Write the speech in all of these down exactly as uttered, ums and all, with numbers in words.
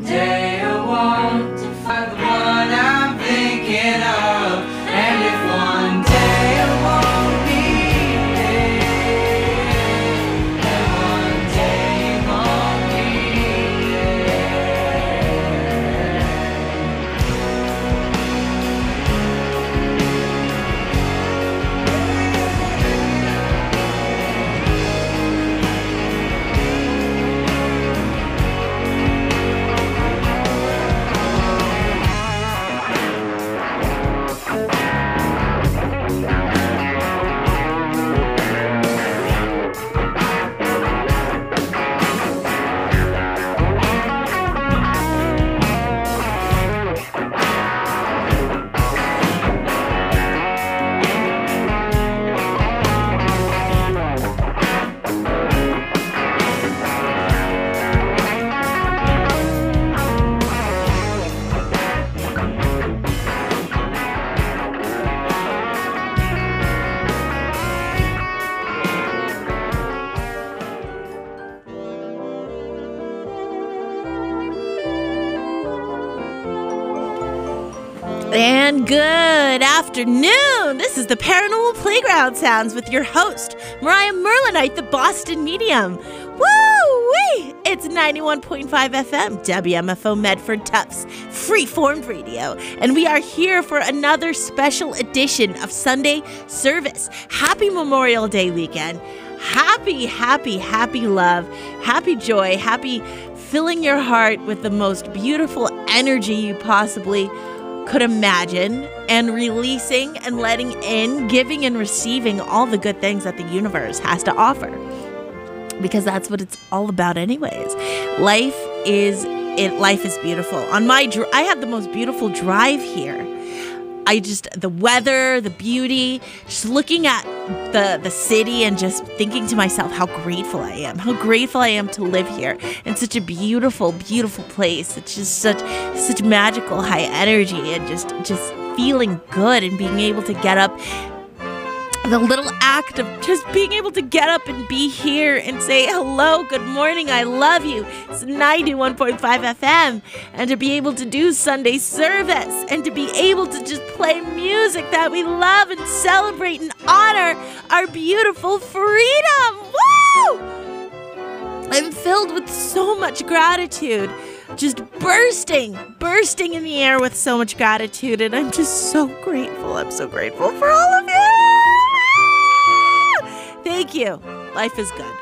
day I want to find the one I'm thinking of. And if one day I won't be there, and one day you won't be And good afternoon. This is the Paranormal Playground Sounds with your host, Mariah Merlinite, the Boston Medium. Woo-wee! It's ninety-one point five F M, W M F O Medford Tufts, free-formed radio. And we are here for another special edition of Sunday Service. Happy Memorial Day weekend. Happy, happy, happy love. Happy joy. Happy filling your heart with the most beautiful energy you possibly could imagine, and releasing and letting in, giving and receiving all the good things that the universe has to offer. Because that's what it's all about anyways. Life is it life is beautiful. On my dr- I have the most beautiful drive here. I just the weather, the beauty, just looking at the the city and just thinking to myself how grateful I am. How grateful I am to live here in such a beautiful, beautiful place. It's just such such magical high energy and just just feeling good and being able to get up. The little act of just being able to get up and be here and say hello, good morning, I love you. It's ninety-one point five F M. And to be able to do Sunday service and to be able to just play music that we love and celebrate and honor our beautiful freedom. Woo! I'm filled with so much gratitude. Just bursting, bursting in the air with so much gratitude. And I'm just so grateful. I'm so grateful for all of you. Thank you. Life is good.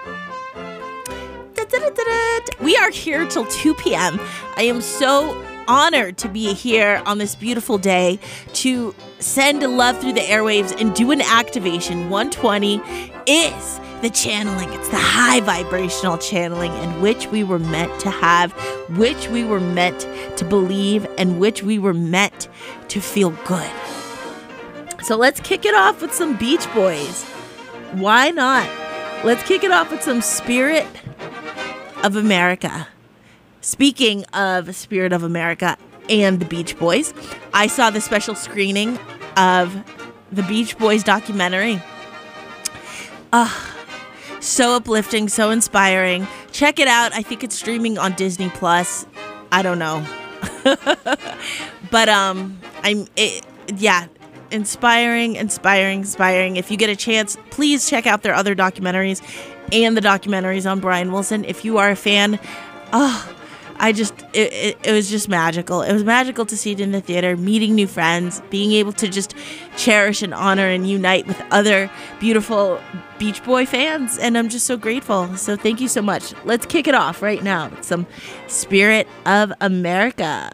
We are here till two p.m. I am so honored to be here on this beautiful day to send love through the airwaves and do an activation. one twenty is the channeling. It's the high vibrational channeling in which we were meant to have, which we were meant to believe, and which we were meant to feel good. So let's kick it off with some Beach Boys. Why not? Let's kick it off with some Spirit of America. Speaking of Spirit of America and the Beach Boys, I saw the special screening of the Beach Boys documentary. Ah, uh, so uplifting, so inspiring. Check it out. I think it's streaming on Disney Plus. I don't know. But um I'm it, yeah, inspiring, inspiring, inspiring. If you get a chance, please check out their other documentaries and the documentaries on Brian Wilson. If you are a fan, oh, I just, it, it, it was just magical. It was magical to see it in the theater, meeting new friends, being able to just cherish and honor and unite with other beautiful Beach Boy fans. And I'm just so grateful. So thank you so much. Let's kick it off right now with some Spirit of America.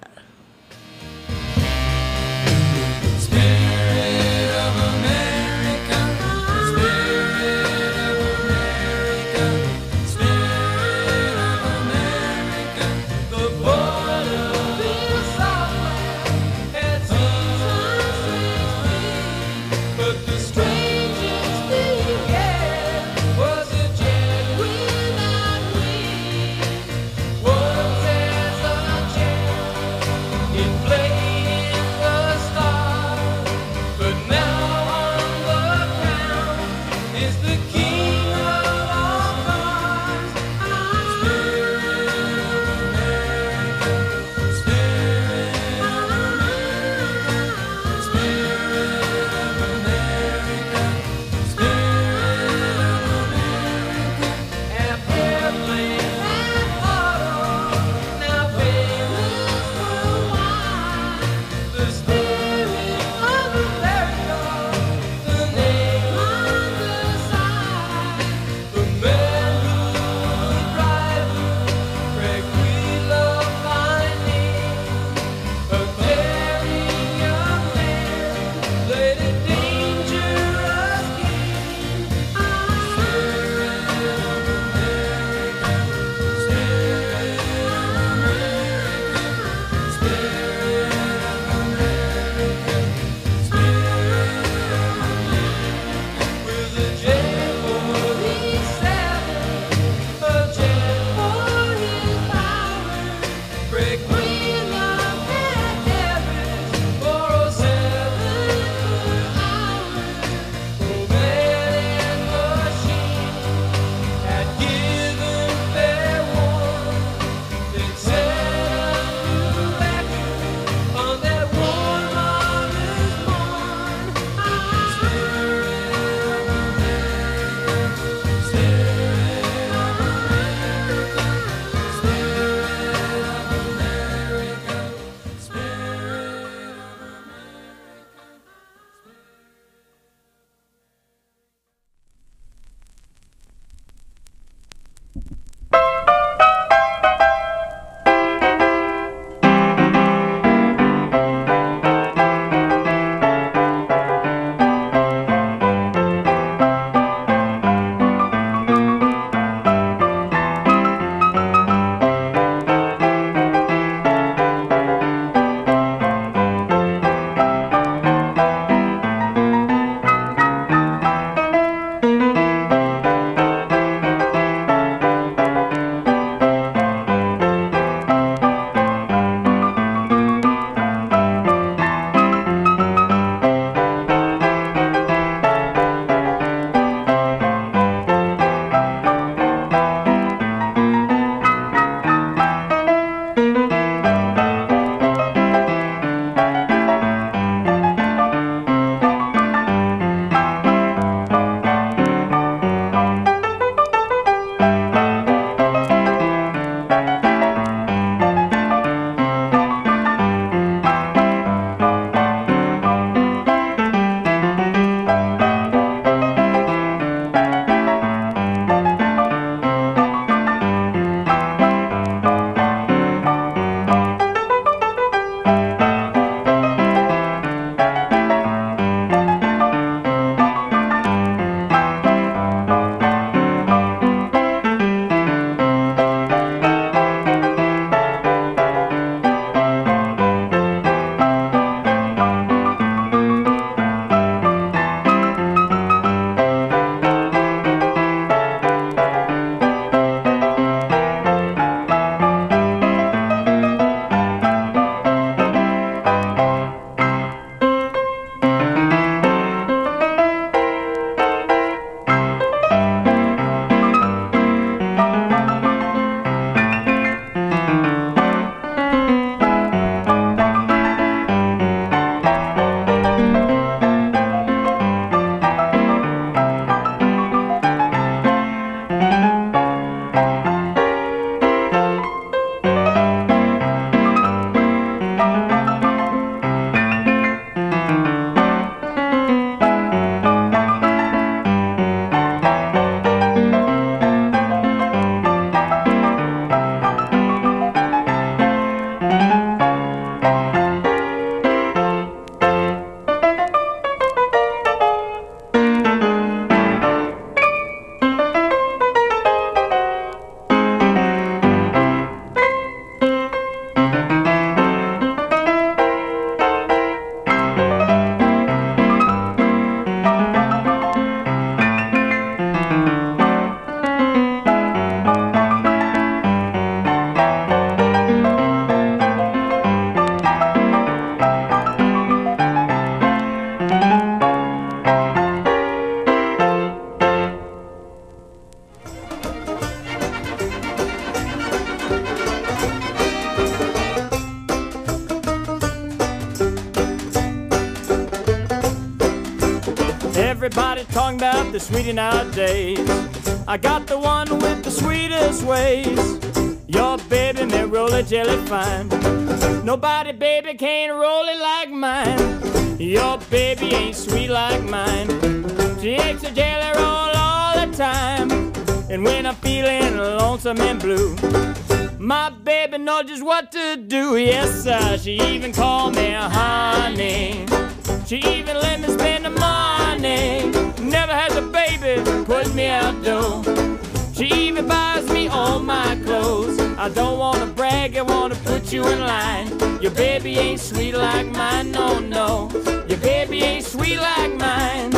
everybody talking about the sweetie nowadays. I got the one with the sweetest ways. Your baby may roll a jelly fine. Nobody, baby, can roll it like mine. Your baby ain't sweet like mine. She makes a jelly roll all the time. And when I'm feeling lonesome and blue, my baby knows just what to do. Yes, sir, she even called me honey. She even let me spend the money. Never has a baby put me out though. She even buys me all my clothes. I don't wanna brag, I wanna put you in line. Your baby ain't sweet like mine, no, no. Your baby ain't sweet like mine.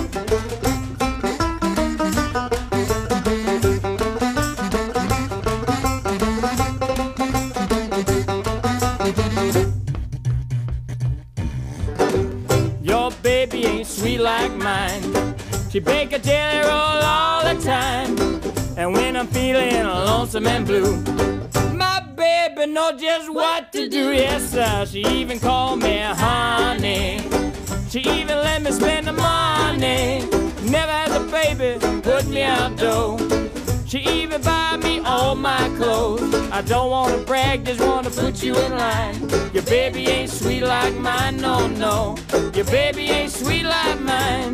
Your baby ain't sweet like mine. She bake a jelly roll all the time. And when I'm feeling lonesome and blue, my baby knows just what to do. Yes, sir, she even called me honey. She even let me spend the money. Never has a baby put me out though. She even buy me all my clothes. I don't wanna brag, just wanna put you in line. Your baby ain't sweet like mine, no, no. Your baby ain't sweet like mine.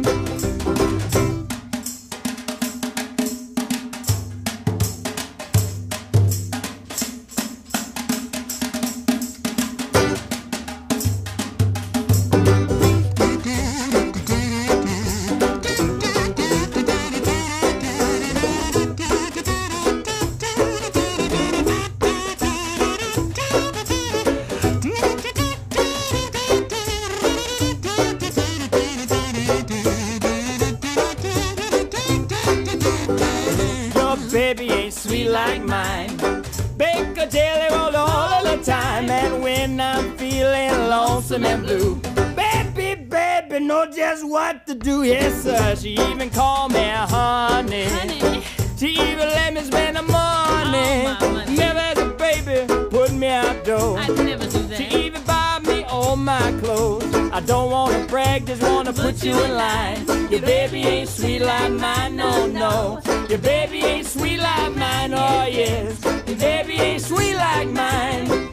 Baby ain't sweet like mine. Bake a jelly roll all the time. And when I'm feeling lonesome and blue, baby, baby, know just what to do. Yes, sir, she even called me honey. honey. She even let me spend the money. Oh, never has a baby put me out though. I'd never do that. She even buy me all my clothes. I don't wanna brag, just wanna put you in line. Your baby ain't sweet like mine, no, no. Your baby ain't sweet like mine, oh yes. Your baby ain't sweet like mine.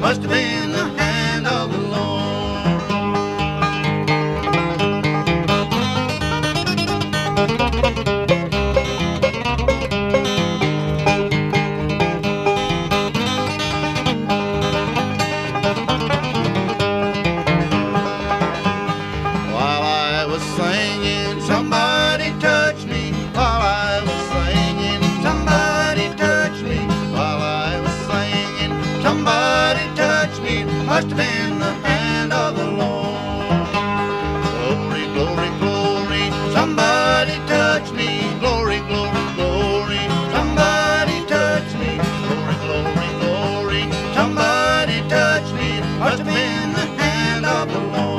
must have been the hand of the Lord. While I was singing, somebody touched me. While I was singing, somebody touched me. While I was singing, somebody touched me. Must have been the hand of the Lord. Glory, glory, glory, somebody touched me. Glory, glory, glory, somebody touched me. Glory, glory, glory, somebody touched me. Must have been the hand of the Lord.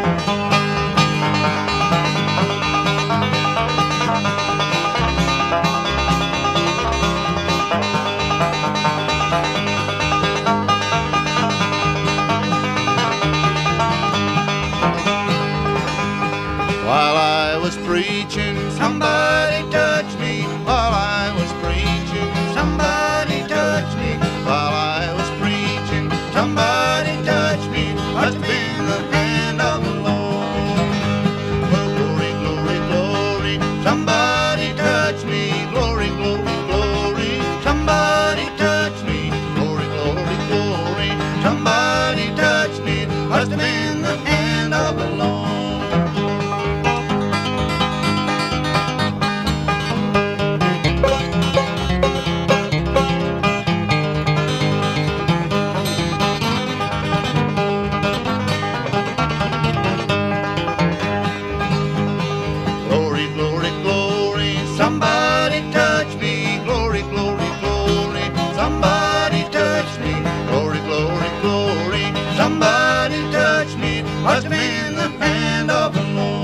While I was preaching, somebody touched me. While I was preaching, somebody touched me. While I was preaching, somebody touched me. Must have been the hand of the Lord. Well, glory, glory, glory, somebody touched me. Glory, glory, glory, somebody touched me. Glory, glory, glory, somebody touched me. Must have been the hand of the Lord. Glory, glory, glory, somebody touch me. Glory, glory, glory, somebody touch me. Glory, glory, glory, somebody touch me. Must have been the hand of the Lord.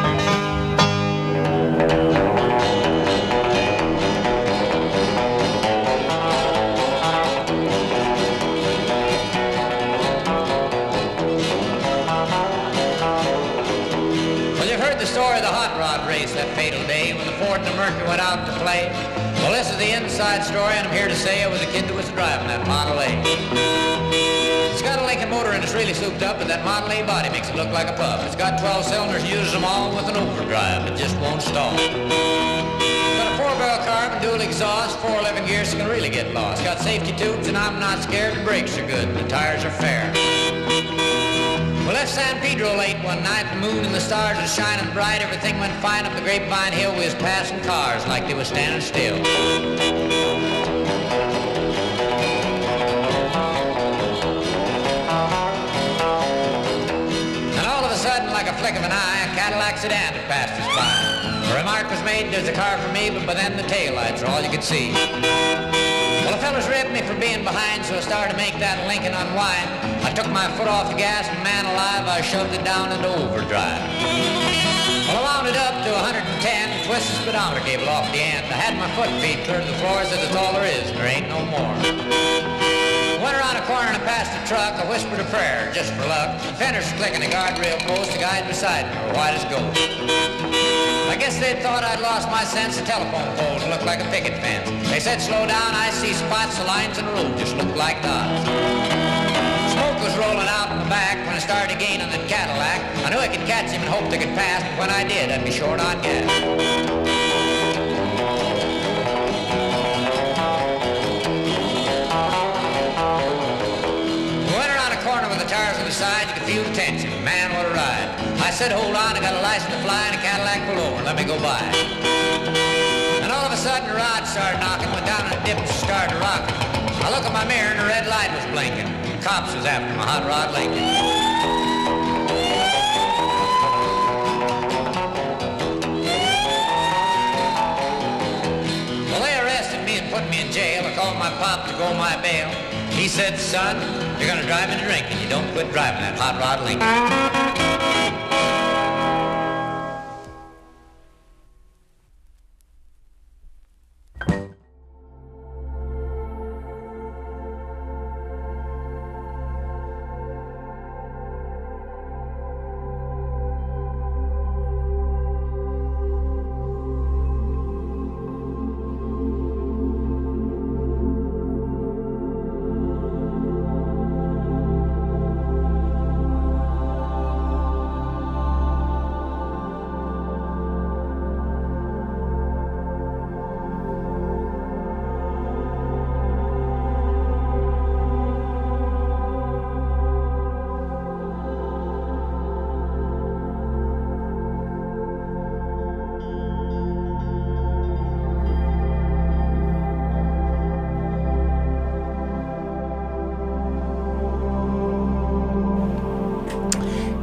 Well, you've heard the story of the hot rod race that fatal day when the Ford and the Mercury went out to play. Well, this is the inside story, and I'm here to say I was a kid that was driving that Model A. It's got a Lincoln motor and it's really souped up, but that Model A body makes it look like a pup. It's got twelve cylinders, uses them all with an overdrive. It just won't stall. It's got a four-barrel carb and dual exhaust, four eleven gears, so you can really get lost. Got safety tubes, and I'm not scared. The brakes are good, and the tires are fair. We left San Pedro late one night, the moon and the stars were shining bright. Everything went fine up the Grapevine Hill. We was passing cars like they was standing still. And all of a sudden, like a flick of an eye, a Cadillac sedan had passed us by. A remark was made, there's a car for me, but by then the taillights are all you could see. Well, the fellas ripped me for being behind, so I started to make that Lincoln unwind. I took my foot off the gas, and man alive, I shoved it down into overdrive. Well, I wound it up to one hundred ten, and twisted the speedometer cable off the end. I had my foot feet clear to the floor, said that's all there is, and there ain't no more. Went around a corner and I passed a truck. I whispered a prayer, just for luck. Fenders clicking, the guardrail post, the guy beside me were white as ghost. I guess they thought I'd lost my sense. The telephone poles looked like a picket fence. They said, slow down, I see spots. The lines in the road just looked like dots. Smoke was rolling out in the back when I started to gain on that Cadillac. I knew I could catch him and hoped I could pass, but when I did, I'd be short on gas. We went around a corner with the tires on the side. You could feel the tension. Man, what a ride. I said, hold on, I got a license to fly, and a Cadillac pulled over. Let me go by. And all of a sudden, the rod started knocking, went down in a dip and started rocking. I look at my mirror, and the red light was blinking. The cops was after my hot rod Lincoln. Well, they arrested me and put me in jail. I called my pop to go my bail. He said, son, you're going to drive me to drinking. You don't quit driving that hot rod Lincoln.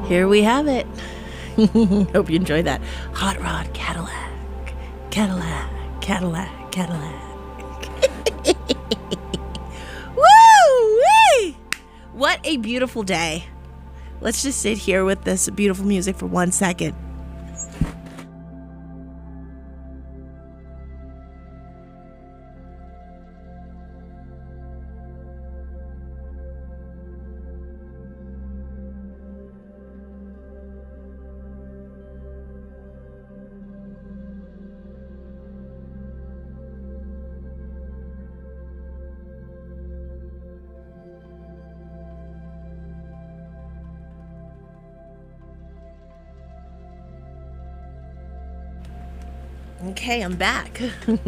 here we have it. Hope you enjoyed that. Hot Rod Cadillac. Cadillac. Cadillac. Cadillac. Woo-wee! What a beautiful day. Let's just sit here with this beautiful music for one second. Okay, I'm back.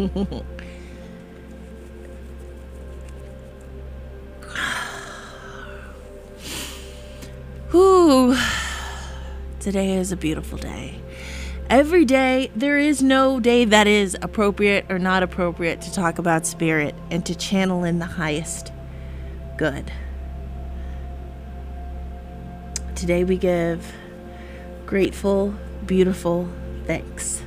Whew. Today is a beautiful day. Every day, there is no day that is appropriate or not appropriate to talk about spirit and to channel in the highest good. Today we give grateful, beautiful thanks.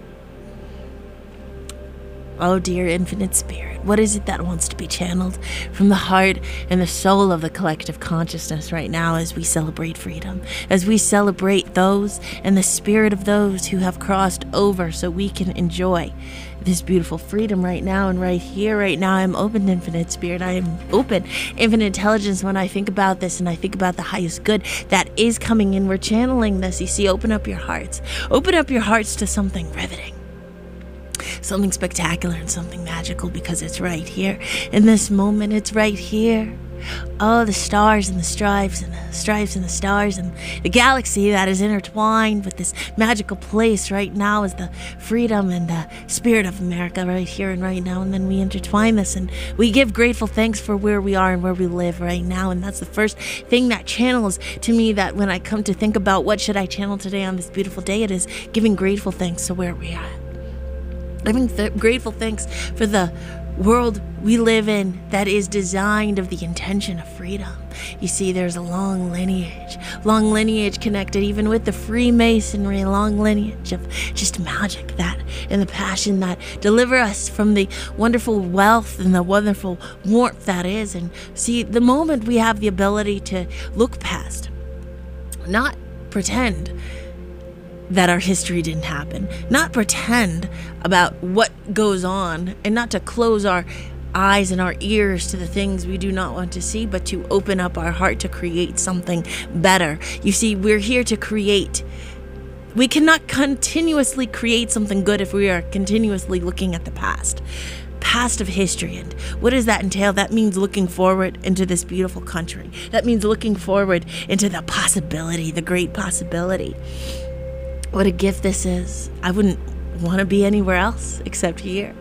Oh, dear infinite spirit, what is it that wants to be channeled from the heart and the soul of the collective consciousness right now as we celebrate freedom, as we celebrate those and the spirit of those who have crossed over so we can enjoy this beautiful freedom right now and right here, right now. I'm open, infinite spirit. I am open, infinite intelligence. When I think about this and I think about the highest good that is coming in, we're channeling this. You see, open up your hearts. Open up your hearts to something riveting. Something spectacular and something magical, because it's right here in this moment. It's right here. Oh, the stars and the stripes and the stripes and the stars and the galaxy that is intertwined with this magical place right now is the freedom and the spirit of America right here and right now. And then we intertwine this and we give grateful thanks for where we are and where we live right now. And that's the first thing that channels to me, that when I come to think about what should I channel today on this beautiful day, it is giving grateful thanks to where we are. Giving th- grateful thanks for the world we live in that is designed of the intention of freedom. You see, there's a long lineage, long lineage connected even with the Freemasonry, a long lineage of just magic that and the passion that deliver us from the wonderful wealth and the wonderful warmth that is. And see, the moment we have the ability to look past, not pretend that our history didn't happen, not pretend about what goes on, and not to close our eyes and our ears to the things we do not want to see, but to open up our heart to create something better. You see, we're here to create. We cannot continuously create something good if we are continuously looking at the past. Past of history. And what does that entail? That means looking forward into this beautiful country. That means looking forward into the possibility, the great possibility. What a gift this is. I wouldn't want to be anywhere else except here.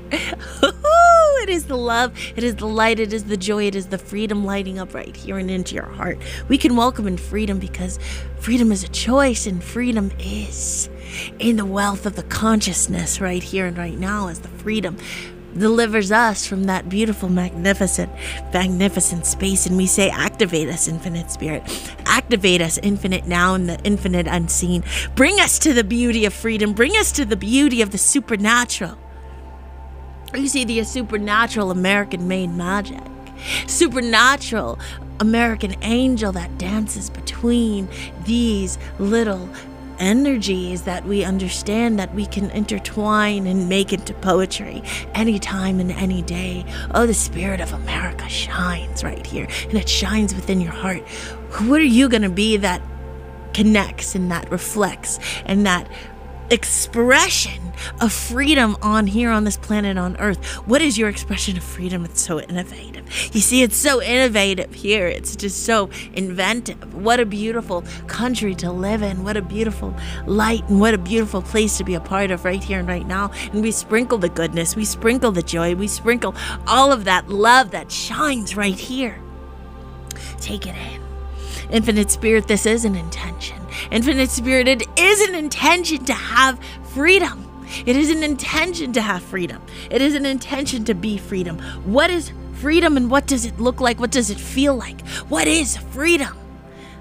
It is the love, it is the light, it is the joy, it is the freedom lighting up right here and into your heart. We can welcome in freedom because freedom is a choice, and freedom is in the wealth of the consciousness right here and right now, as the freedom delivers us from that beautiful, magnificent, magnificent space. And we say, activate us, infinite spirit. Activate us, infinite now and the infinite unseen. Bring us to the beauty of freedom. Bring us to the beauty of the supernatural. You see, the supernatural American-made magic. Supernatural American angel that dances between these little energies that we understand that we can intertwine and make into poetry anytime and any day. Oh, the spirit of America shines right here, and it shines within your heart. What are you going to be that connects and that reflects and that expression of freedom on here on this planet on Earth? What is your expression of freedom? It's so innovative. You see, it's so innovative here. It's just so inventive. What a beautiful country to live in. What a beautiful light, and what a beautiful place to be a part of right here and right now. And we sprinkle the goodness, we sprinkle the joy, we sprinkle all of that love that shines right here. Take it in. Infinite Spirit, this is an intention. Infinite Spirit, it is an intention to have freedom. It is an intention to have freedom. It is an intention to be freedom. What is freedom, and what does it look like? What does it feel like? What is freedom?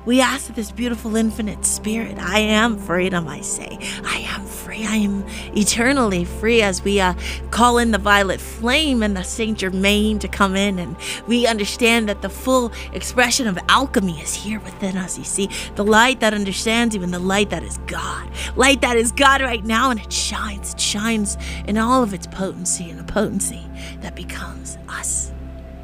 We ask that this beautiful infinite spirit, I am freedom, I say. I am free. I am eternally free, as we uh, call in the violet flame and the Saint Germain to come in. And we understand that the full expression of alchemy is here within us. You see, the light that understands you and the light that is God. Light that is God right now, and it shines. It shines in all of its potency, and the potency that becomes us.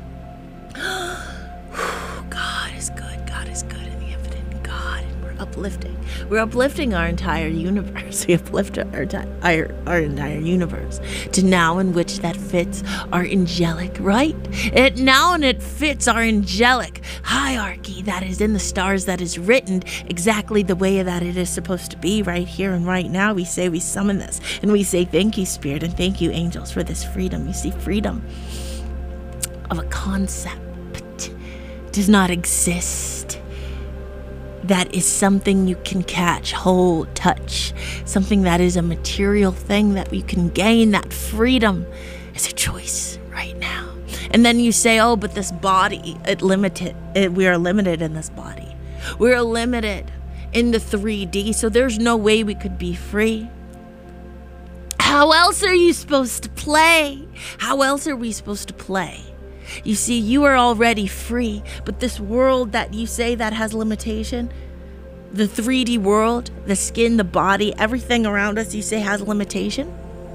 God is good. God is good in the infinite God. And we're uplifting. We're uplifting our entire universe. We uplift our, our, our entire universe to now in which that fits our angelic, right? It now and it fits our angelic hierarchy that is in the stars, that is written exactly the way that it is supposed to be right here and right now. We say we summon this, and we say thank you, Spirit, and thank you, angels, for this freedom. You see, freedom of a concept does not exist. That is something you can catch, hold, touch. Something that is a material thing that you can gain. That freedom is a choice right now. And then you say, oh, but this body, it limited. It, we are limited in this body. We're limited in the three D, so there's no way we could be free. How else are you supposed to play? How else are we supposed to play? You see, you are already free, but this world that you say that has limitation, the three D world, the skin, the body, everything around us you say has limitation,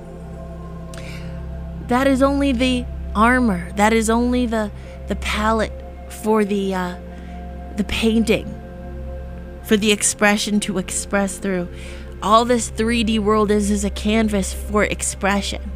that is only the armor. That is only the the palette for the uh, the painting, for the expression to express through. All this three D world is is a canvas for expression.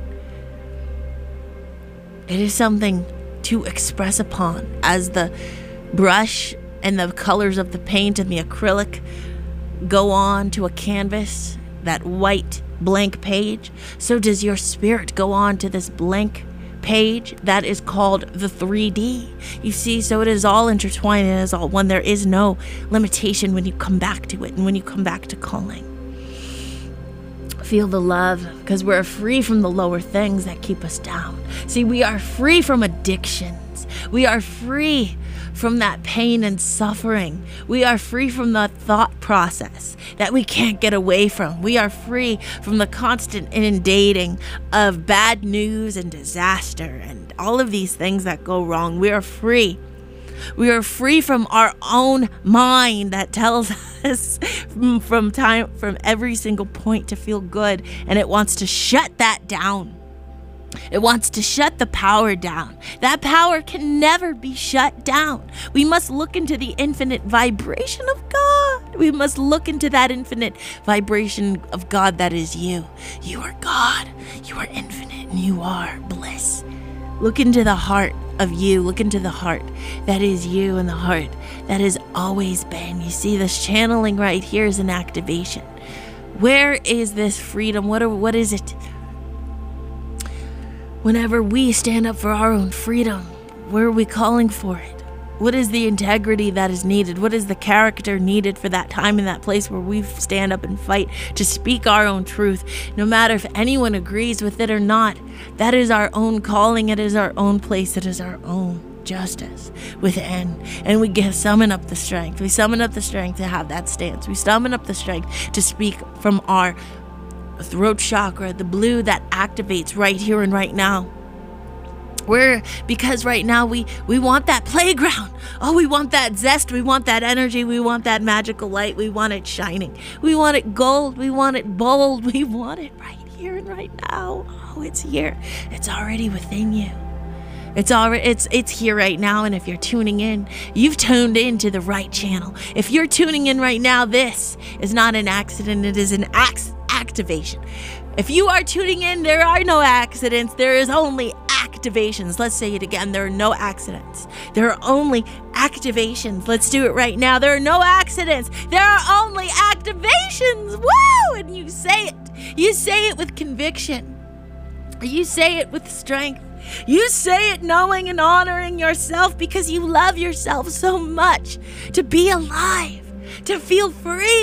It is something to express upon. As the brush and the colors of the paint and the acrylic go on to a canvas, that white blank page, so does your spirit go on to this blank page that is called the three D. You see, so it is all intertwined and it is all one. There is no limitation when you come back to it and when you come back to calling. Feel the love, because we're free from the lower things that keep us down. See, we are free from addictions. We are free from that pain and suffering. We are free from the thought process that we can't get away from. We are free from the constant inundating of bad news and disaster and all of these things that go wrong. We are free. We are free from our own mind that tells us from, from time from every single point to feel good, and it wants to shut that down. It wants to shut the power down. That power can never be shut down. We must look into the infinite vibration of God. We must look into that infinite vibration of God that is you. You are God. You are infinite, and you are bliss. Look into the heart of you. Look into the heart that is you, and the heart that has always been. You see, this channeling right here is an activation. Where is this freedom? What are, what is it? Whenever we stand up for our own freedom, where are we calling for it? What is the integrity that is needed? What is the character needed for that time and that place where we stand up and fight to speak our own truth? No matter if anyone agrees with it or not, that is our own calling. It is our own place. It is our own justice within. And we get, summon up the strength. We summon up the strength to have that stance. We summon up the strength to speak from our throat chakra, the blue that activates right here and right now. We're, because right now we, we want that playground. Oh, we want that zest. We want that energy. We want that magical light. We want it shining. We want it gold. We want it bold. We want it right here and right now. Oh, it's here. It's already within you. It's already, it's, it's here right now. And if you're tuning in, you've tuned into the right channel. If you're tuning in right now, this is not an accident. It is an act, activation. If you are tuning in, there are no accidents. There is only activations. Let's say it again. There are no accidents. There are only activations. Let's do it right now. There are no accidents. There are only activations. Woo! And you say it. You say it with conviction. You say it with strength. You say it knowing and honoring yourself because you love yourself so much to be alive, to feel free,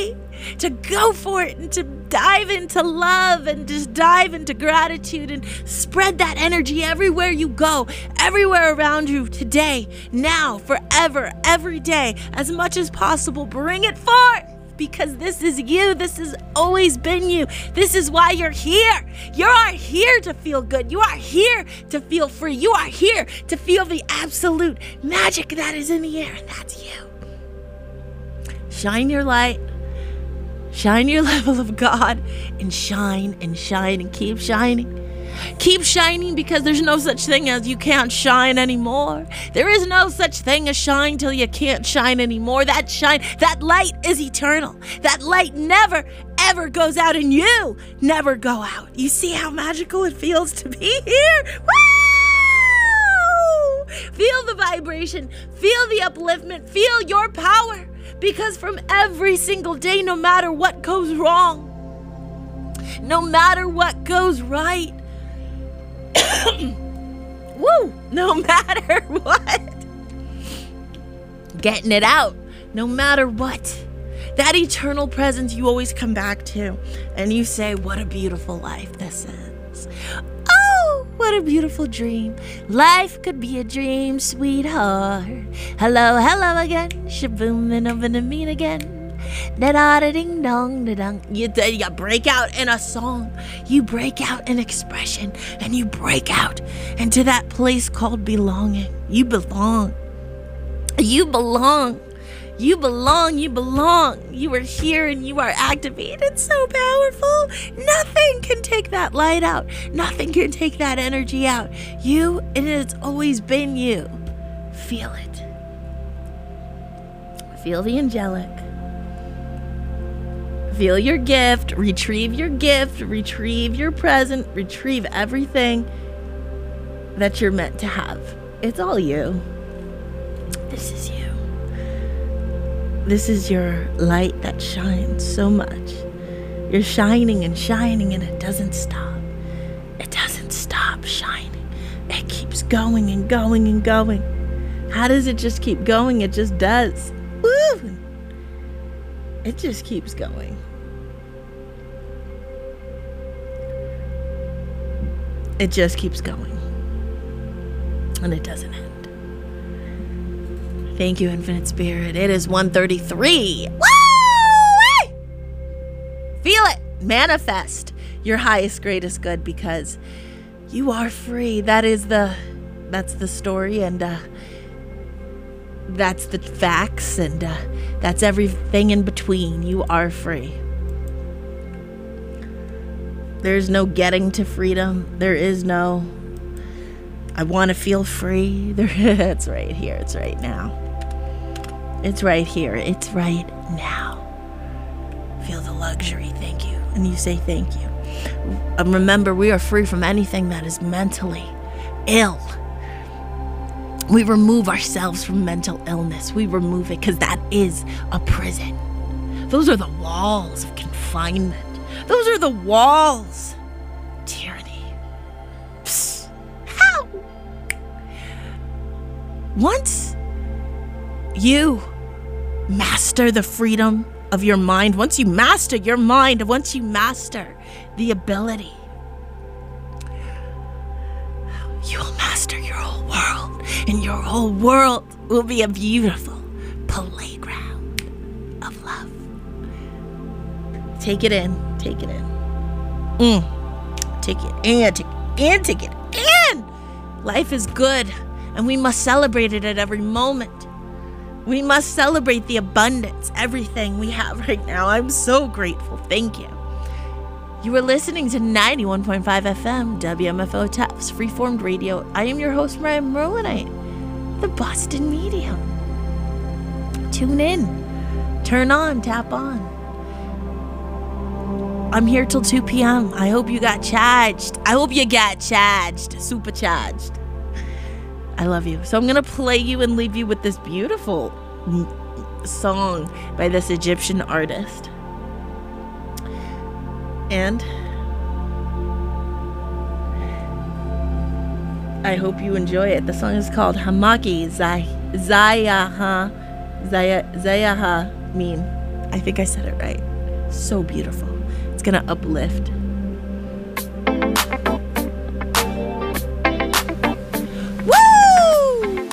to go for it and to dive into love and just dive into gratitude and spread that energy everywhere you go, everywhere around you today, now, forever, every day, as much as possible. Bring it forth. Because this is you. This has always been you. This is why you're here. You are here to feel good. You are here to feel free. You are here to feel the absolute magic that is in the air. And that's you. Shine your light. Shine your level of God. And shine and shine and keep shining. Keep shining, because there's no such thing as you can't shine anymore. There is no such thing as shine till you can't shine anymore. That shine, that light is eternal. That light never, ever goes out, and you never go out. You see how magical it feels to be here? Woo! Feel the vibration. Feel the upliftment. Feel your power. Because from every single day, no matter what goes wrong, no matter what goes right, woo, no matter what, getting it out, no matter what, that eternal presence you always come back to, and you say, what a beautiful life this is. Oh, what a beautiful dream. Life could be a dream, sweetheart. Hello, hello again. Shaboom, and over to meet again. Da-da-da-ding-dong, da-dong. You, you break out in a song. You break out in expression. And you break out into that place called belonging. You belong. You belong. You belong. You belong. You are here and you are activated. So powerful. Nothing can take that light out. Nothing can take that energy out. You, and it's always been you. Feel it. Feel the angelic. Feel your gift, retrieve your gift, retrieve your present, retrieve everything that you're meant to have. It's all you. This is you. This is your light that shines so much. You're shining and shining, and it doesn't stop. It doesn't stop shining. It keeps going and going and going. How does it just keep going? It just does. Woo! It just keeps going. It just keeps going. And it doesn't end. Thank you, Infinite Spirit. It is one thirty-three. Woo! Feel it. Manifest your highest, greatest good, because you are free. That is the, that's the story, and uh, that's the facts, and uh, that's everything in between. You are free. There's no getting to freedom. There is no, I want to feel free. There, it's right here. It's right now. It's right here. It's right now. Feel the luxury. Thank you. And you say thank you. And remember, we are free from anything that is mentally ill. We remove ourselves from mental illness. We remove it, because that is a prison. Those are the walls of confinement. Those are the walls. Tyranny. Psst. How? Once you master the freedom of your mind, once you master your mind, once you master the ability, you will master your whole world, and your whole world will be a beautiful playground of love. Take it in. Take it in. Mm. Take it in. Take it in. Take it in. Life is good, and we must celebrate it at every moment. We must celebrate the abundance, everything we have right now. I'm so grateful. Thank you. You are listening to ninety-one point five F M, W M F O Tufts, Freeformed Radio. I am your host, Mariah Merlinite, the Boston Medium. Tune in. Turn on. Tap on. I'm here till two p.m. I hope you got charged. I hope you got charged. Supercharged. I love you. So I'm going to play you and leave you with this beautiful song by this Egyptian artist. And I hope you enjoy it. The song is called Hamaki Zay Zayaha Zaya Zayaha Mean. I think I said it right. So beautiful. It's gonna uplift. Woo!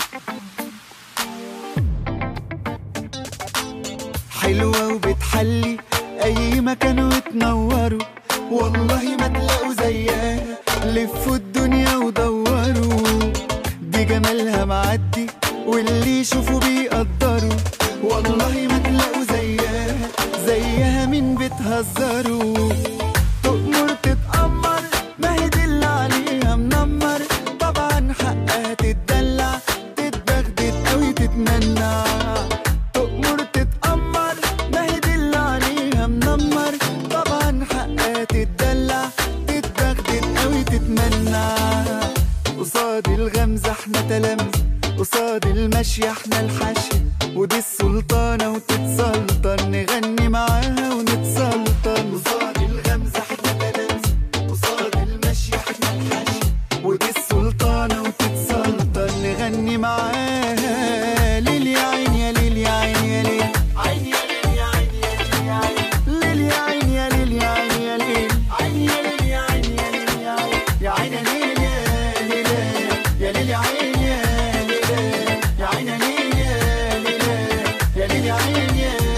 حلوة وبتحلي أي مكان وتنوروا، والله ما تلاقوا زيها، لفوا الدنيا ودوروا، دي جمالها معدي واللي يشوفوا بيقدروا، والله ما تلاقوا زيها، زيها مين بتهزروا. تؤمر تتأمر ما هي دي اللي عليها منمر، طبعا حقها تتدلع، تتبغدد أوي تتمنع. تؤمر تتأمر ما هي دي اللي عليها منمر، طبعا حقها تتدلع، تتبغدد أوي تتمنع. قصاد الغمزة احنا تلامذة، قصاد المشي احنا الحشي، ودي السلطانة وتتسلطن، نغني معاها ونتسلطن. قصاد الغمزة احنا تلامذة، قصاد المشي احنا الحشي، ودي السلطانة وتتسلطن، نغني معاها. ليل يا عين يا ليل يا عين يا ليل، عين يا ليل يا عين يا ليل يا عين، ليل يا عين يا ليل يا عين يا ليل، عين يا ليل يا عين يا ليل يا عين، يا عين يا ليل يا ليل يا ليل يا عين يا يا عين يا ليل يا ليل يا عين يا ليل.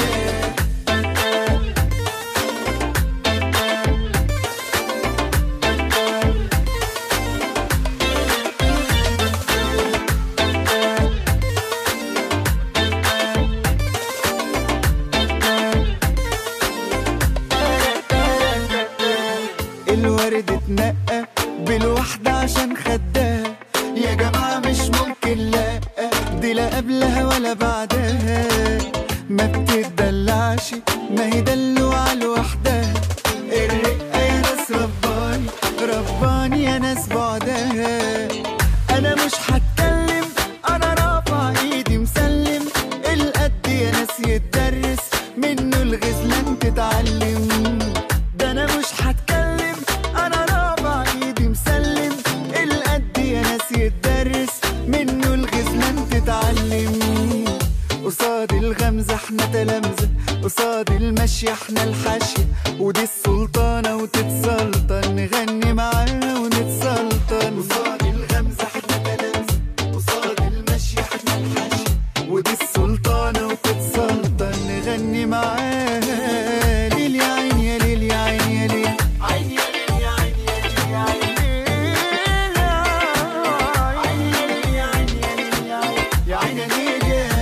الورد اتنقى بالوحدة عشان خدها، يا جماعة مش ممكن لا، دي لا قبلها ولا بعدها، ما بتدلعش ما هي دلوعة لوحدها. الرقة يا ناس رباني رباني يا ناس بعدها. أنا مش هتكلم أنا رافع إيدي مسلم، القد يا ناس يتدرس منه الغزلان تتعلم. ده أنا مش هتكلم أنا رافع إيدي مسلم، القد يا ناس يتدرس منه الغزلان تتعلم. قصاد الغمزة احنا تلامذة، قصاد المشي احنا الحشي، ودي السلطانة وتتسلطن، نغني معاها ونتسلطن. قصاد الغمزة احنا تلامذة، قصاد المشي احنا الحشي، ودي السلطانة وتتسلطن، نغني معاها. ليل يا عين يا ليل يا عين يا ليل، عين يا ليل يا عين يا ليل يا عين، يا عين يا ليل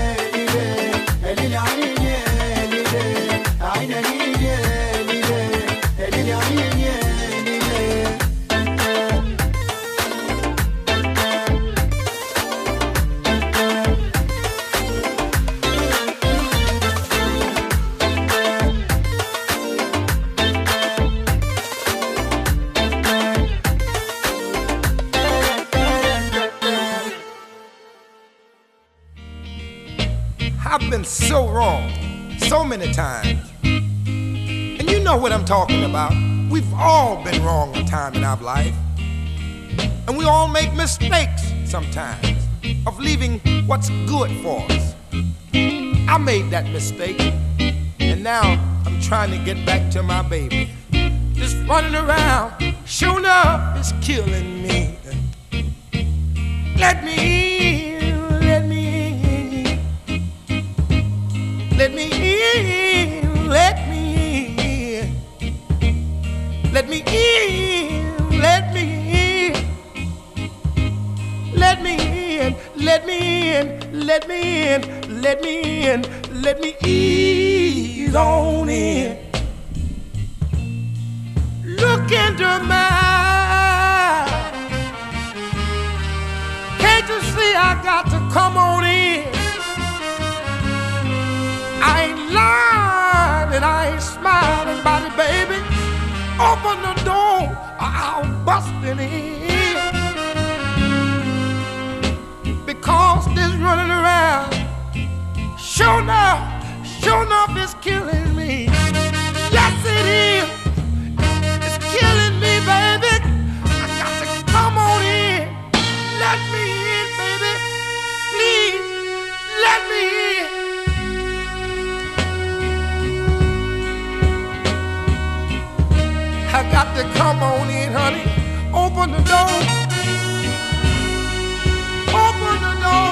I've been so wrong so many times. And you know what I'm talking about. We've all been wrong a time in our life. And we all make mistakes sometimes of leaving what's good for us. I made that mistake, and now I'm trying to get back to my baby. Just running around, sure enough, it's killing me. Let me in, let me in. Let me in, let me in. Let me in, let me in. Let me in, let me in, let me in, let me in, let me ease on in. Look into my eyes. Can't you see I got to come on in? I ain't lying and I ain't smiling about it, baby. Open the door or I'll bust it in. Because this running around, sure enough, sure enough it's killing me. Yes it is, it's killing me, baby. I got to come on in. Let me in, baby. Please, let me in. come on in, honey. Open the door. Open the door.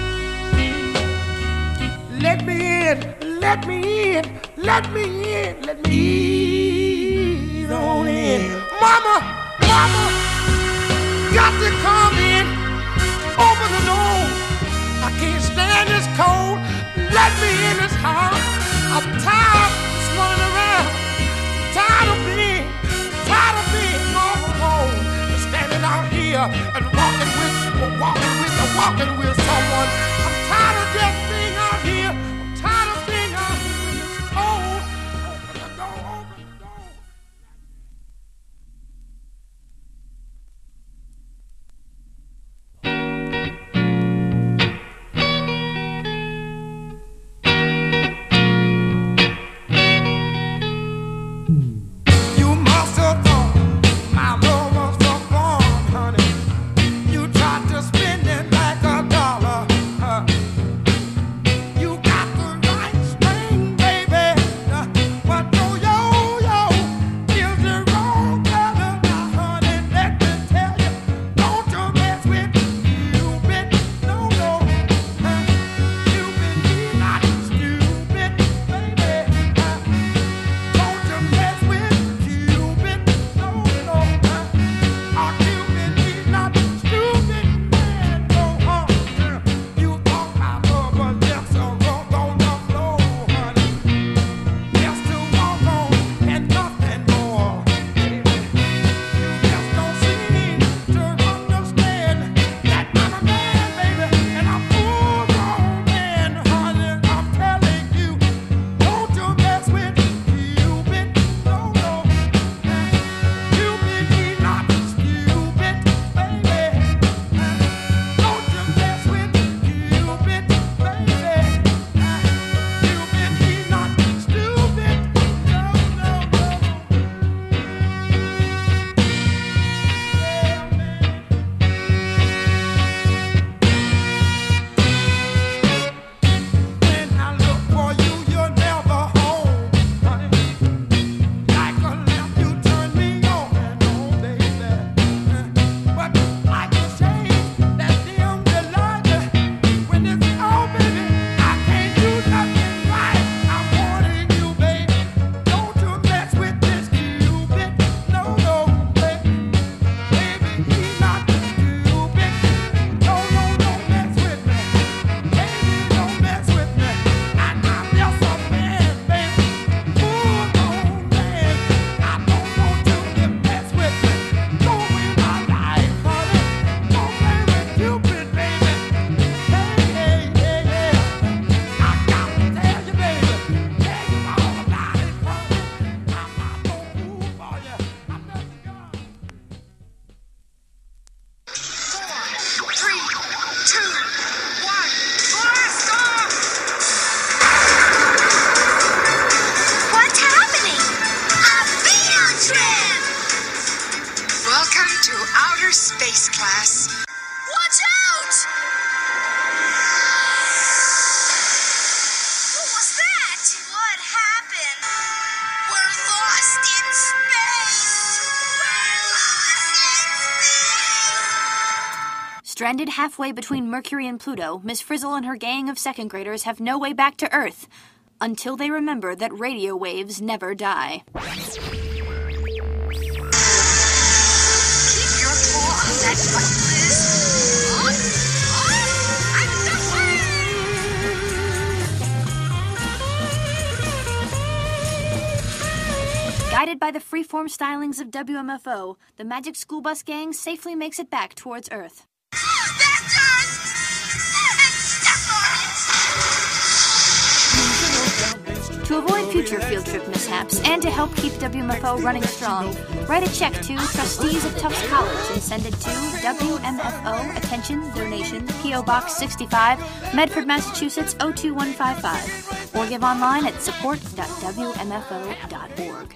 Let me in. Let me in. Let me in. Let me ease on in. Mama, mama, got to come in. Open the door. I can't stand this cold. Let me in this house. I'm tired of running around. Tired of being, tired of being all alone. Standing out here and walking with, walking with, walking with someone. I'm tired of just being out here. I'm tired of being out here when it's cold. Open the door, open the door. Space class. Watch out! What was that? What happened? We're lost in space! We're lost in space! Stranded halfway between Mercury and Pluto, Miss Frizzle and her gang of second graders have no way back to Earth until they remember that radio waves never die. That's what it is. On, on, I'm the way! Guided by the freeform stylings of W M F O, the Magic School Bus Gang safely makes it back towards Earth. That's Earth! And step on it! To avoid future field trip mishaps and to help keep W M F O running strong, write a check to Trustees of Tufts College and send it to W M F O, attention, donation, P O Box sixty-five, Medford, Massachusetts oh two one five five, or give online at support dot w m f o dot org.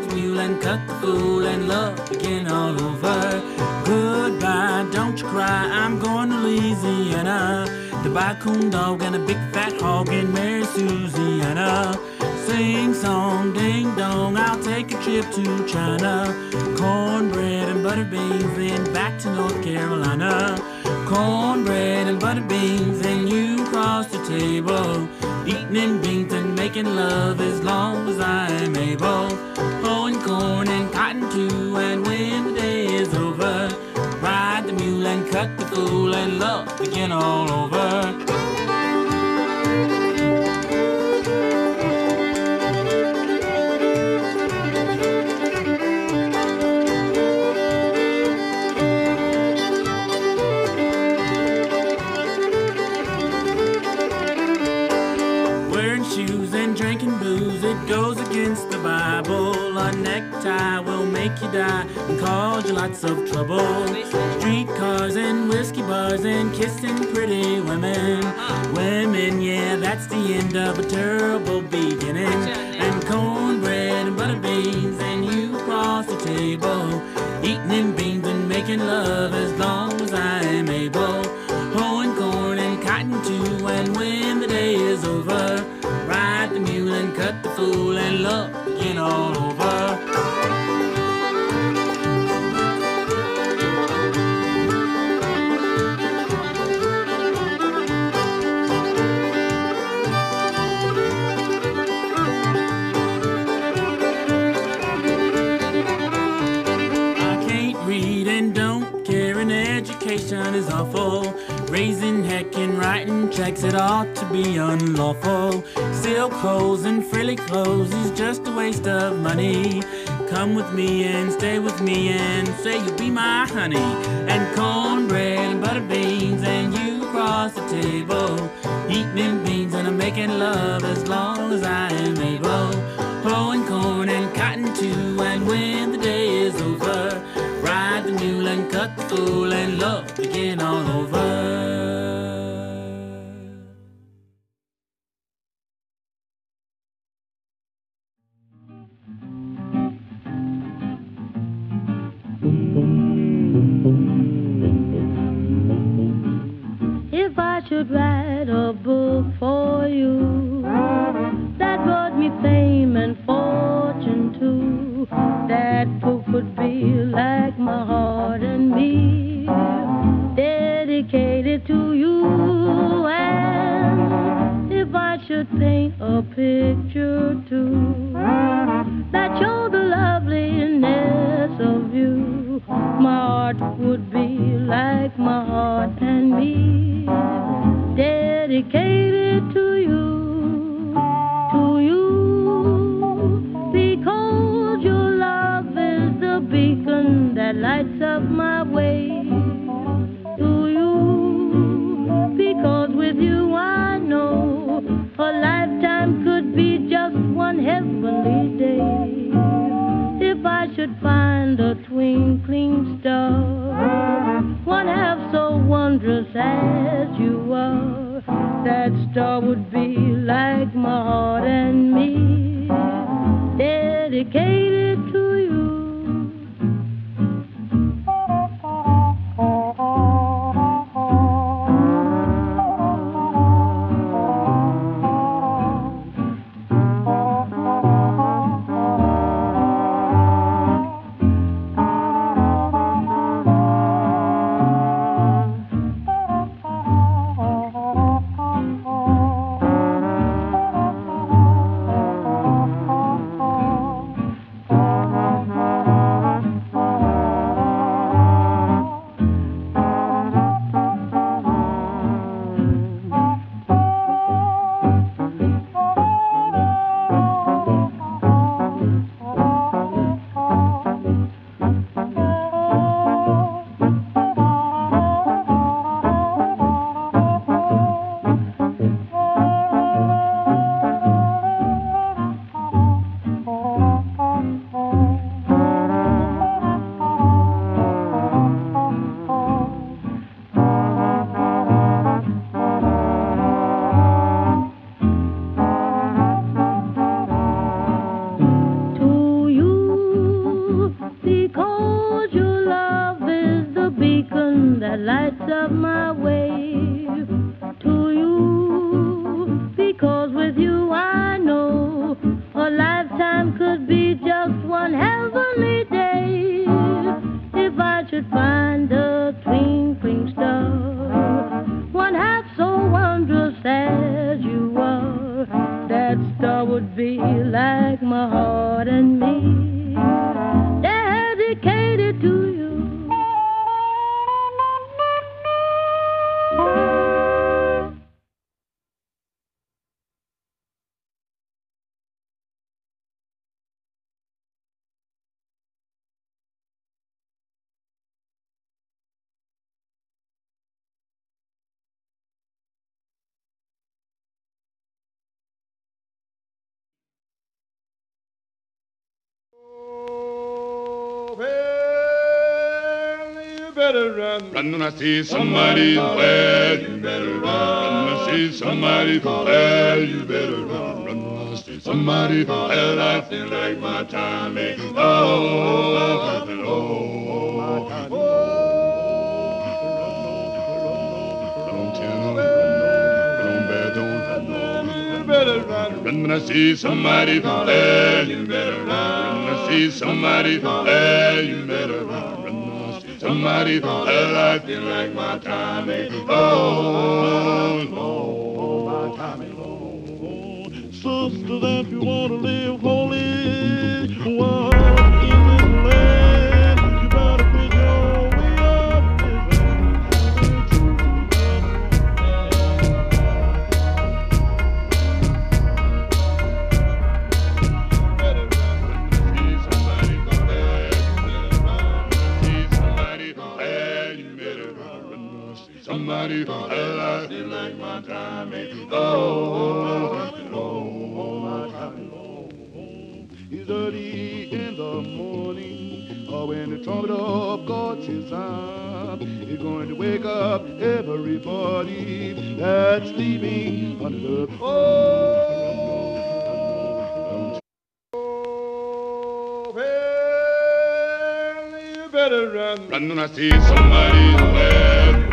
ride the mule and cut the fool and love begin all over. Goodbye, don't you cry, I'm going to Louisiana to buy a coon dog and a big fat hog and marry Susiana. Sing song, ding dong, I'll take a trip to China. Cornbread and butter beans and back to North Carolina. Cornbread and butter beans and you cross the table, eating in beans and making love as long as I'm able. Hoeing corn and cotton too, and when the day is over, ride the mule and cut the fool and love begin all over. Goes against the Bible. A necktie will make you die and cause you lots of trouble. Streetcars and whiskey bars and kissing pretty women. Women, yeah, that's the end of a terrible beginning. And cornbread and butter beans and you cross the table, eating in beans and making love as long as I'm able. Hoeing corn and cotton too, and when the day is over, ride the mule and cut the fool and love begin all over. I can't read and don't care, and education is awful. Raising heck and writing checks, it ought to be unlawful. Silk hose and frilly clothes is just a waste of money. Come with me and stay with me and say you'll be my honey. And cornbread and butter beans and you cross the table, eating in beans and I'm making love as long as I'm able. Hoeing corn and cotton too, and when the day is over, ride the mule and cut the fool and love begin all over. If I should write a book for you that brought me fame and fortune too, that book would be like my heart and me, dedicated to you. And if I should paint a picture too that showed the loveliness of you, my heart would be like my heart and me, dedicated to you, to you, because your love is the beacon that lights up my way. To you, because with you I know a lifetime could be just one heavenly day. If I should find a twinkling star, one half so wondrous as you are, that star would be like my heart and me, dedicated to you. that lights up my way to you. Because with you I know a lifetime could be just one heavenly day. If I should find a twinkling star, one half so wondrous as you are, that star would be like my heart and me, dedicated to you. Run, run when I see somebody. Well, you better run. Run when I see somebody. Well, you better run. Run when I see somebody. Well, I feel like my time is oh, oh, oh, oh, Run when I see somebody. Well, you better run. Run when I see somebody. Well, you better run. Somebody, well, I feel like my time is oh, oh, my time is oh. Sisters, if you want to live holy, walk in this land, you better pick your way up. Somebody, well, I feel like my time is oh, oh, oh, my time is oh. It's early in the morning, oh, when the trumpet of God says I'm it's going to wake up everybody that's sleeping under the oh. Well, you better run. Run when I see somebody, well.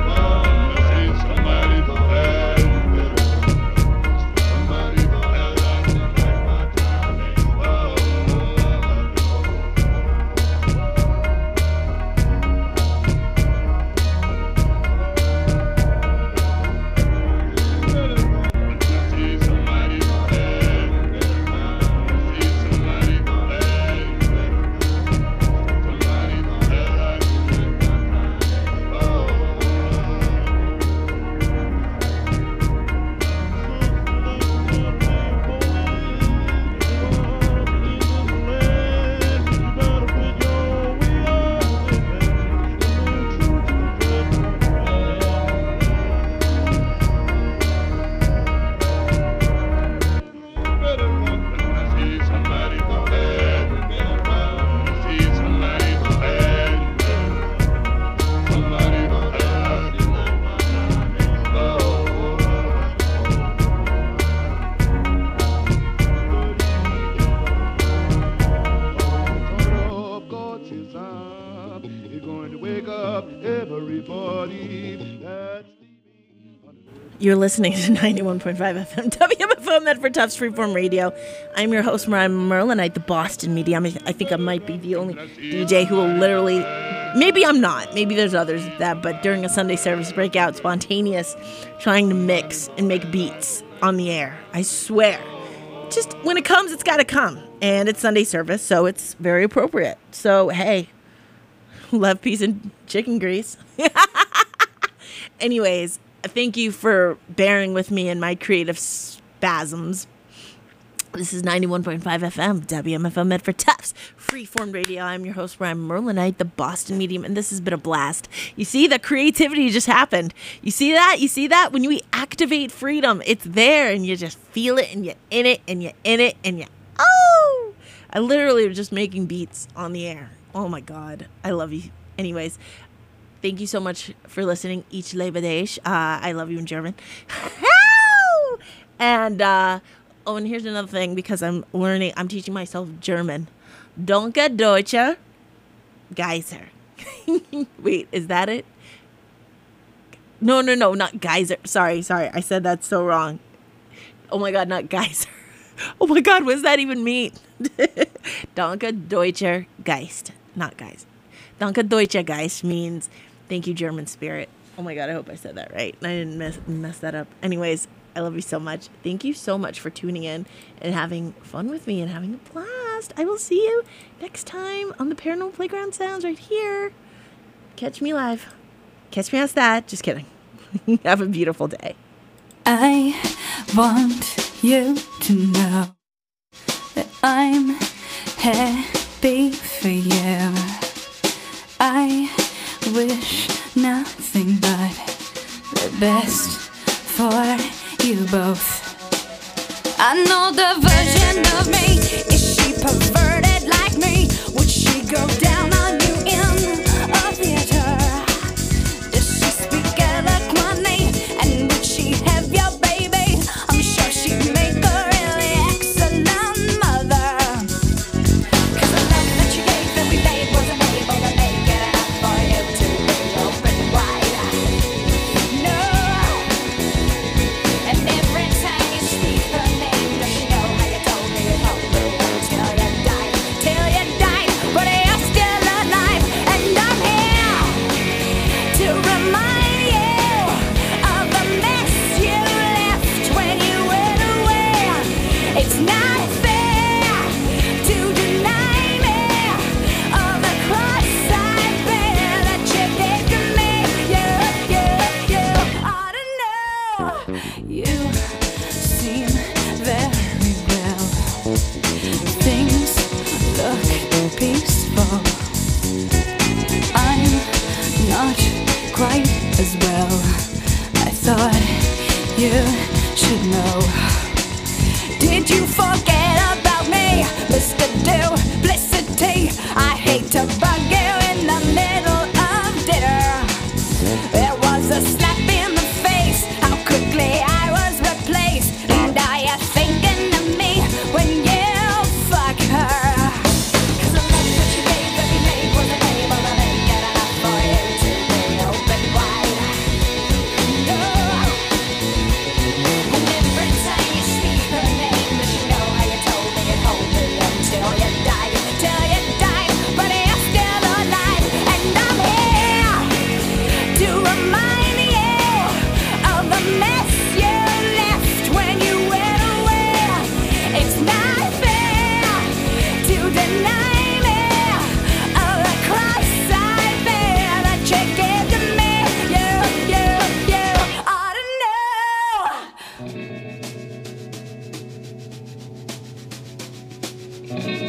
You're listening to ninety-one point five F M W M F O Medford Tufts Freeform Radio. I'm your host, Mariah Merlinite, the Boston Medium. I think I might be the only D J who will literally, maybe I'm not, maybe there's others that, but during a Sunday service, break out spontaneous, trying to mix and make beats on the air. I swear. Just when it comes, it's got to come. And it's Sunday service, so it's very appropriate. So, hey, love, peace, and chicken grease. Anyways, thank you for bearing with me in my creative spasms. This is ninety-one point five F M, W M F O Medford Tufts Freeform Radio. I'm your host, Brian Merlinite, the Boston Medium, and this has been a blast. You see, the creativity just happened. You see that? You see that? When you activate freedom, it's there, and you just feel it, and you're in it, and you're in it, and you oh! I literally was just making beats on the air. Oh, my God. I love you. Anyways, thank you so much for listening. Ich lebe dich. Uh, I love you in German. And, uh, oh, and here's another thing, because I'm learning, I'm teaching myself German. Danke, Deutsche. Geyser. Wait, is that it? No, no, no, not geyser. Sorry, sorry. I said that so wrong. Oh my God, not geyser. Oh my God, what does that even mean? Danke Deutscher Geist. Not Geist. Danke Deutscher Geist means thank you, German spirit. Oh my God, I hope I said that right. I didn't mess, mess that up. Anyways, I love you so much. Thank you so much for tuning in and having fun with me and having a blast. I will see you next time on the Paranormal Playground Sounds right here. Catch me live. Catch me outside. Just kidding. Have a beautiful day. I want you to know that I'm happy for you. I wish nothing but the best for you both. I know the version of me. Is she perverted like me? Would she go down on you in a theater? Does she speak eloquently? And would she have your baby? I'm sure she'd make a really excellent mother. 'Cause the love that you gave that we made wasn't able to make it enough for you to be open wide. No. And every time you speak her name, does she know how you told me you told me till you died, till you died, but you're still alive, and I'm here to remind you of the mess you left when you went away. It's not fair to deny me of the cross I bear that you did to me. You, you, you ought to know. You seem very well. Things look peaceful. I'm not quite as well. I thought you should know. Did you forget about me, Mister Duplicity? I hate to bug you in the middle of dinner. There was a slap in the face, how quickly I was replaced. And are you thinking of me when you fuck her? 'Cause the love that you gave that we made wasn't able to make it enough for you to be open wide. No. And every time you speak her name, does she know how you told me you'd hold me until you died, till you died, but you're still alive, and I'm here to remind you of the mess you left when you went away. It's not fair to deny me of the cross I bear that you gave to me. You, you, you ought to know.